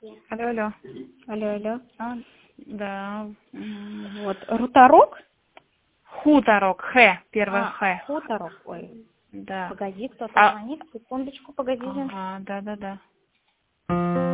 Алло, алло. Алло, алло. Да. Вот. Руторок? Хуторок. Первое Х. Хуторок. Ой. Да. Погоди, кто-то А- звонит. Секундочку, погоди. Ага, да.